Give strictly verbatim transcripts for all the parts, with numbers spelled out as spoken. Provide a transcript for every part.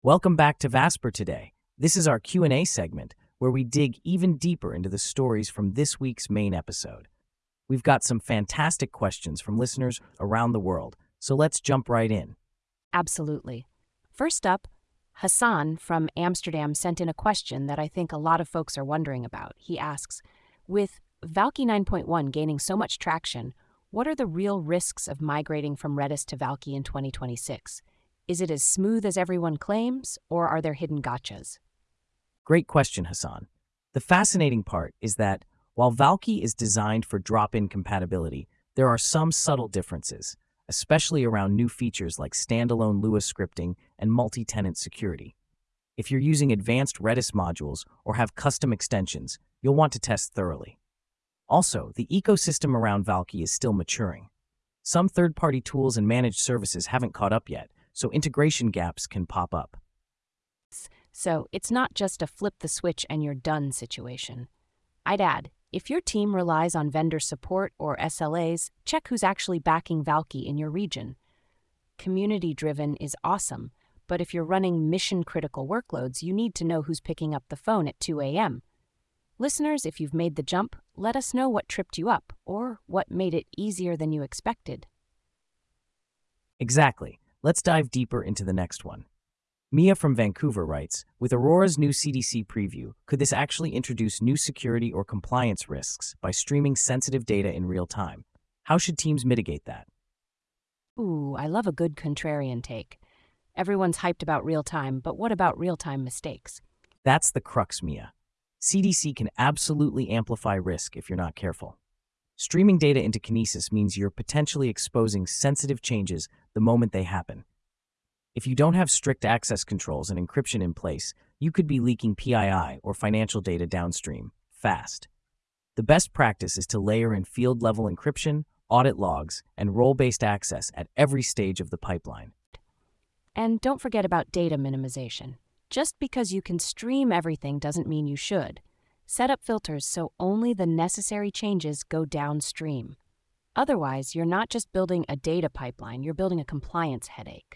Welcome back to Vasper today. This is our Q and A segment where we dig even deeper into the stories from this week's main episode. We've got some fantastic questions from listeners around the world, so let's jump right in. Absolutely. First up, Hassan from Amsterdam sent in a question that I think a lot of folks are wondering about. He asks, with Valky nine point one gaining so much traction, what are the real risks of migrating from Redis to Valky in twenty twenty-six? Is it as smooth as everyone claims, or are there hidden gotchas? Great question, Hassan. The fascinating part is that while Valky is designed for drop-in compatibility, there are some subtle differences, especially around new features like standalone Lua scripting and multi-tenant security. If you're using advanced Redis modules or have custom extensions, you'll want to test thoroughly. Also, the ecosystem around Valky is still maturing. Some third-party tools and managed services haven't caught up yet, so integration gaps can pop up. So it's not just a flip the switch and you're done situation. I'd add, if your team relies on vendor support or S L As, check who's actually backing Valky in your region. Community-driven is awesome, but if you're running mission-critical workloads, you need to know who's picking up the phone at two a m Listeners, if you've made the jump, let us know what tripped you up or what made it easier than you expected. Exactly. Let's dive deeper into the next one. Mia from Vancouver writes, with Aurora's new C D C preview, could this actually introduce new security or compliance risks by streaming sensitive data in real time? How should teams mitigate that? Ooh, I love a good contrarian take. Everyone's hyped about real-time, but what about real-time mistakes? That's the crux, Mia. C D C can absolutely amplify risk if you're not careful. Streaming data into Kinesis means you're potentially exposing sensitive changes the moment they happen. If you don't have strict access controls and encryption in place, you could be leaking P I I or financial data downstream, fast. The best practice is to layer in field-level encryption, audit logs, and role-based access at every stage of the pipeline. And don't forget about data minimization. Just because you can stream everything doesn't mean you should. Set up filters so only the necessary changes go downstream. Otherwise, you're not just building a data pipeline, you're building a compliance headache.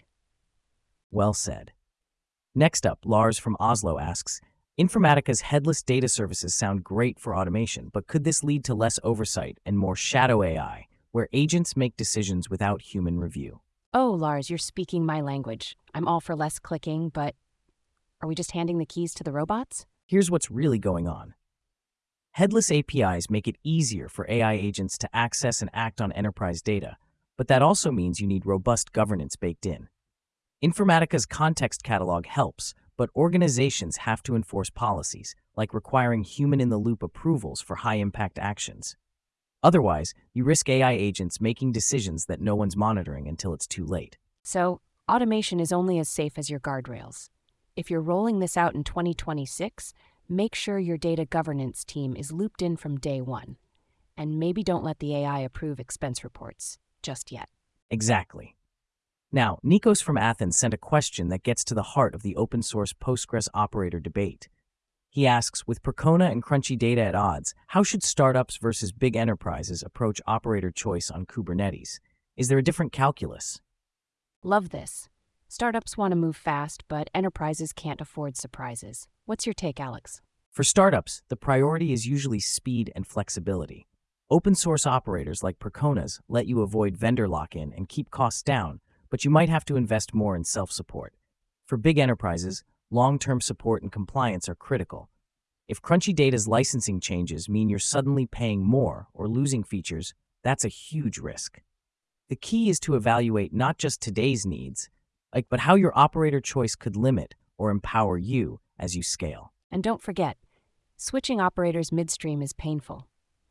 Well said. Next up, Lars from Oslo asks, Informatica's headless data services sound great for automation, but could this lead to less oversight and more shadow A I, where agents make decisions without human review? Oh, Lars, you're speaking my language. I'm all for less clicking, but are we just handing the keys to the robots? Here's what's really going on. Headless A P Is make it easier for A I agents to access and act on enterprise data, but that also means you need robust governance baked in. Informatica's context catalog helps, but organizations have to enforce policies, like requiring human-in-the-loop approvals for high-impact actions. Otherwise, you risk A I agents making decisions that no one's monitoring until it's too late. So, automation is only as safe as your guardrails. If you're rolling this out in twenty twenty-six, make sure your data governance team is looped in from day one. And maybe don't let the A I approve expense reports just yet. Exactly. Now, Nikos from Athens sent a question that gets to the heart of the open-source Postgres operator debate. He asks, with Percona and Crunchy data at odds, how should startups versus big enterprises approach operator choice on Kubernetes? Is there a different calculus? Love this. Startups want to move fast, but enterprises can't afford surprises. What's your take, Alex? For startups, the priority is usually speed and flexibility. Open-source operators like Perconas let you avoid vendor lock-in and keep costs down, but you might have to invest more in self-support. For big enterprises, long-term support and compliance are critical. If Crunchy Data's licensing changes mean you're suddenly paying more or losing features, that's a huge risk. The key is to evaluate not just today's needs, like, but how your operator choice could limit or empower you as you scale. And don't forget, switching operators midstream is painful.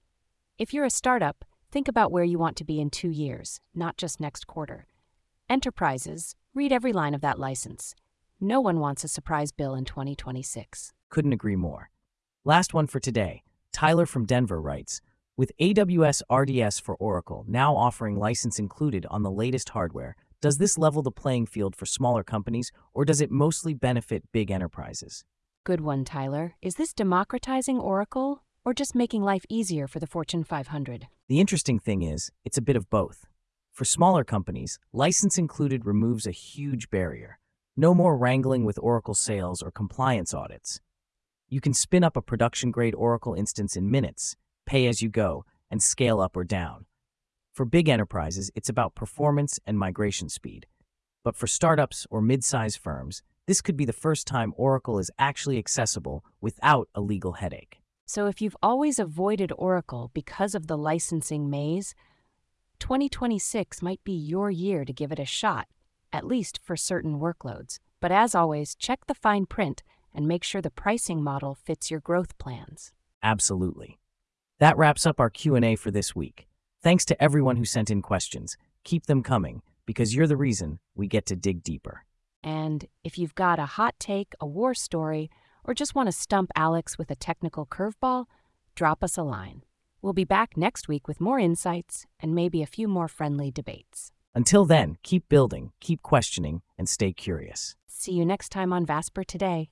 If you're a startup, think about where you want to be in two years, not just next quarter. Enterprises, read every line of that license. No one wants a surprise bill in twenty twenty-six. Couldn't agree more. Last one for today. Tyler from Denver writes, with A W S R D S for Oracle now offering license included on the latest hardware, does this level the playing field for smaller companies, or does it mostly benefit big enterprises? Good one, Tyler. Is this democratizing Oracle, or just making life easier for the Fortune five hundred? The interesting thing is, it's a bit of both. For smaller companies, license included removes a huge barrier. No more wrangling with Oracle sales or compliance audits. You can spin up a production-grade Oracle instance in minutes, pay as you go, and scale up or down. For big enterprises, it's about performance and migration speed. But for startups or mid-size firms, this could be the first time Oracle is actually accessible without a legal headache. So if you've always avoided Oracle because of the licensing maze, twenty twenty-six might be your year to give it a shot, at least for certain workloads. But as always, check the fine print and make sure the pricing model fits your growth plans. Absolutely. That wraps up our Q and A for this week. Thanks to everyone who sent in questions. Keep them coming, because you're the reason we get to dig deeper. And if you've got a hot take, a war story, or just want to stump Alex with a technical curveball, drop us a line. We'll be back next week with more insights and maybe a few more friendly debates. Until then, keep building, keep questioning, and stay curious. See you next time on Vasper Today.